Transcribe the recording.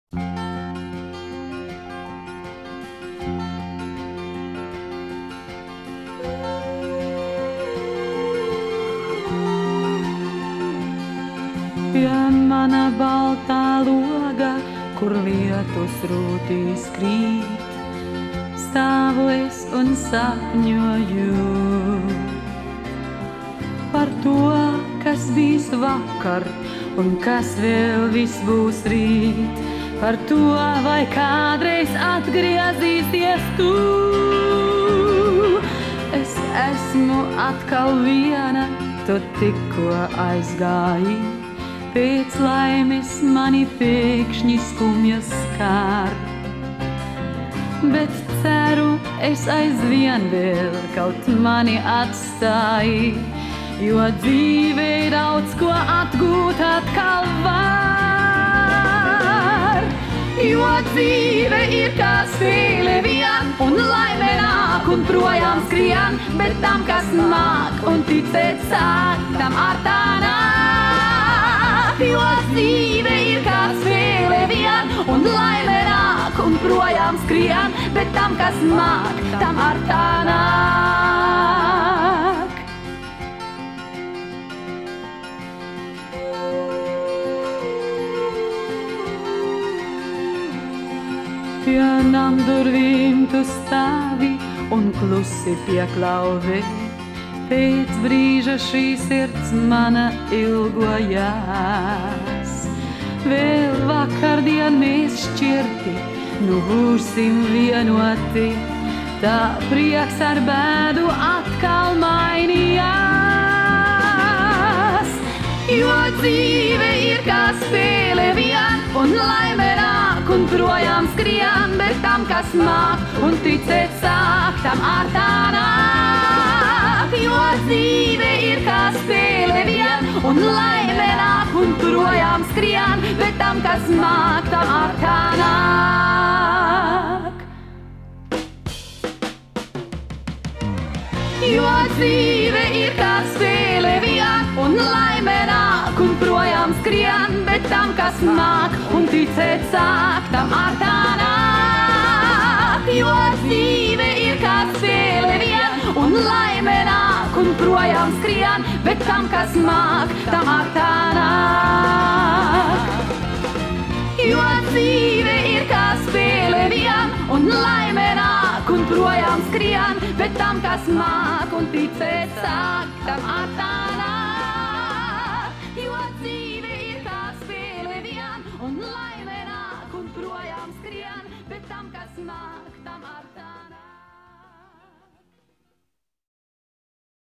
Ja mana baltā loga, kur lietus rūtīs krīt, stāvu es un sapņoju par to, kas bijis vakar un kas vēl viss būs rīt, par to, vai kādreiz atgriezīsies tu. Es esmu atkal viena, tu tikko aizgāji. Pēc laimes mani pēkšņi skumjas skār, bet ceru es aizvien vēl kaut mani atstāji, jo dzīvei daudz ko atgūt atkal var. Jo dzīve ir kā spēle vien, un laime nāk un projām skrien, bet tam, kas māk un ticēt sāk, tam ar tā nāk. Jo dzīve ir kā spēle vien, un laime nāk un projām skrien, bet tam, kas māk, tam ar tā nāk. Pie namdurvīm tu stāvi un klusi pieklauvi, pēc brīža šī sirds mana ilgojās. Vēl vakardien mēs šķirti, nu būsim vienoti, tā prieks ar bēdu atkal mainījās. Jo dzīve ir kā spēle vien, un laime nāk un projām skrien, bet tam, kas māk un ticēt sāk, tam ar tā nāk. Jo dzīve ir kā spēle vien, un laime nāk un projām skrien, bet tam, kas māk, tam ar tā nāk. Jo dzīve ir kā spēle vien, un laime nāk un projām skrien, bet tam, kas māk un ticēt sāk, tam ar tā nāk. Jo dzīve ir kā spēle vien, un laime nāk un projām skrien, bet tam, kas māk, tam ar tā nāk. Jo dzīve ir kā spēle vien, un laime nāk un projām skrien, bet tam, kas māk un ticēt sāk, tam ar tā nāk. Jo dzīve ir kā spēle vien, un laime nāk un projām skrien, bet tam, kas māk,